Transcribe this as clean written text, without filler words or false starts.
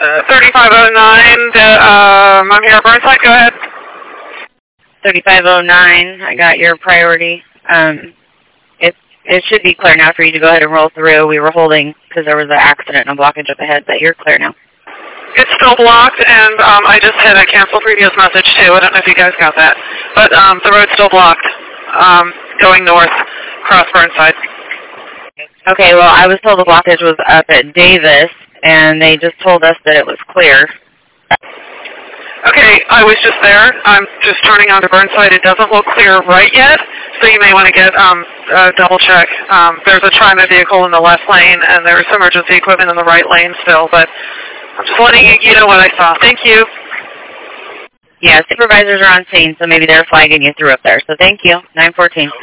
3509, I'm here at Burnside, go ahead. 3509, I got your priority. It should be clear now for you to go ahead and roll through. We were holding because there was an accident and a blockage up ahead, but you're clear now. It's still blocked, and I just hit a cancel previous message too. I don't know if you guys got that. But the road's still blocked, going north, across Burnside. Okay, well, I was told the blockage was up at Davis, and they just told us that it was clear. Okay, I was just there. I'm just turning onto Burnside. It doesn't look clear right yet, so you may want to get double check. There's a TriMet vehicle in the left lane, and there's emergency equipment in the right lane still, but I'm just letting you know what I saw. Thank you. Yeah, supervisors are on scene, so maybe they're flagging you through up there. So thank you. 914.